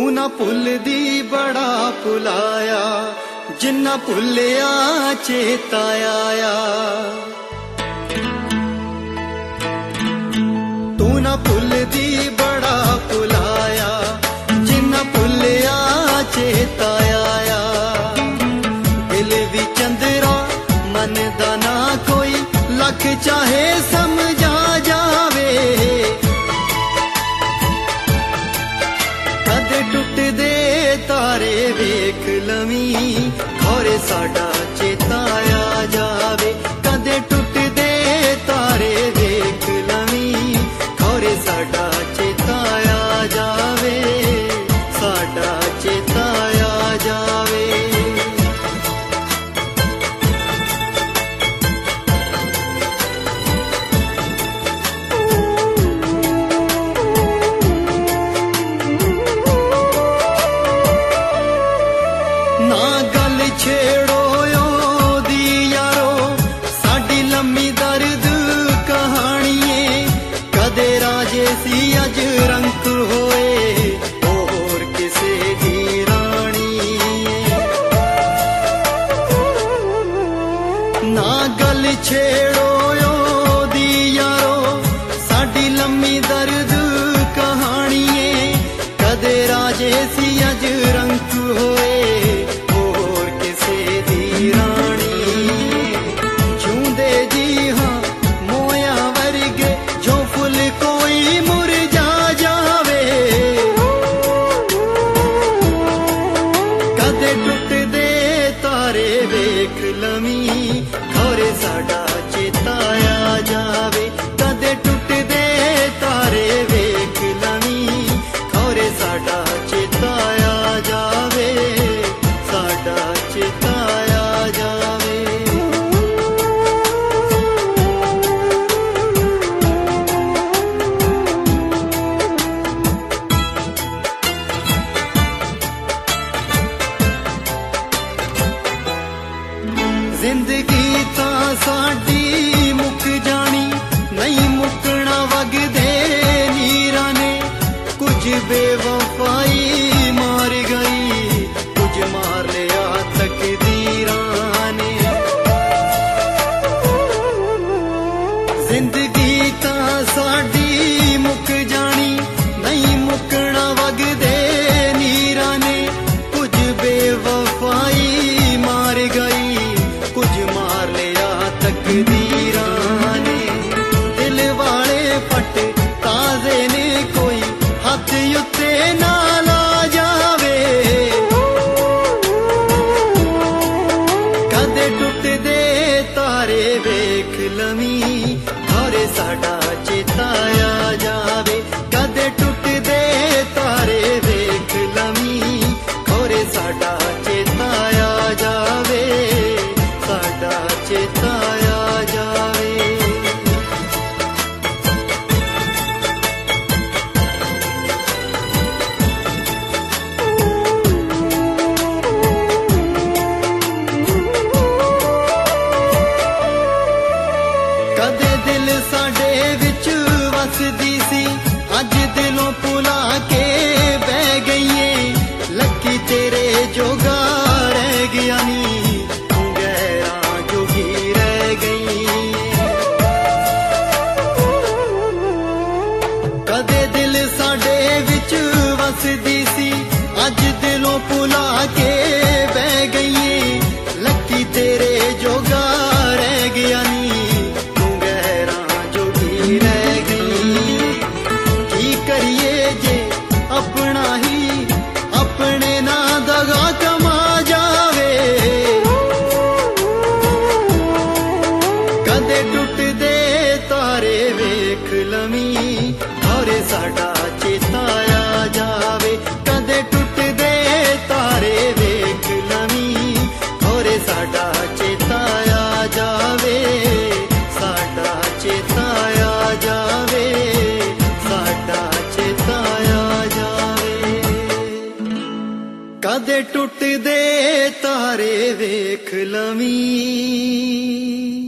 ना भुलदी बड़ा भुलाया, जिन्ना भुलिया चेता आया। तू ना भुलदी बड़ा भुलाया, जिन्ना भुलिया चेता आया। दिल दी चंदरा मन दा ना कोई, लख चाहे समझा जावे। कदे टुटदे तारे वेख लवी, खौरे साडा चेता आ जावे। कदे टुटदे तारे वेख लवी, खौरे साडा चेता आ जावे, साडा चेता आ जावे। ना गल छेड़ो दी यारो, साडी लम्मी दर्द कहानी। कदे राजे सी अज रंक होए, होर किसे दी रानी। ना गल छेड़ो दी यारो, साडी लम्मी दर्द कहानी। कदे राजे सी अज रंक होए, खौरे साडा चेता आ जावे। कदे टुटदे तारे वेख लवी, खौरे साडा चेता आ जावे, साडा चेता आ जावे। जिंदगी तां साडी मुक जानी, नहीं मुकना वगदे नीरां ने। कुछ बेवफाई मार गई, कुछ मार लिया तकदीरां ने। जिंदगी तां साडी मुक जानी, नहीं मुकना वगदे नीरां ने। कुछ बेवफाई मार गई, कुछ मार लिया तकदीरां ने। दिल वाले फट ताजे ने, कोई हथ उत्ते ना ला जावे। कदे टुटदे तारे वेख लवी, खौरे साडा चेता आ जावे। कदे टुटदे तारे वेख लवी, खौरे साडा चेता आ जावे, साडा चेता आ जावे। कदे दिल साडे विच वसदी सी, अज दिलों भुला के बह गईए। लकी तेरे जोगा रह गया नी, गैरां जोगी रह गई। कदे दिल साडे विच वसदी सी, अज दिलों भुला के बह गईए। लकी तेरे जोगा रह गया नी, रह गई। की करिए जे अपना ही अपने ना दगा कमा जावे। कदे टुटदे तारे वेख लवी, खौरे साडा चेता आ जावे। कदे टुटदे तारे वेख लवी, खौरे साडा चेता आ जावे, साडा चेता आ जावे, साडा चेता आ जावे। कदे टुटदे तारे वेख लवी।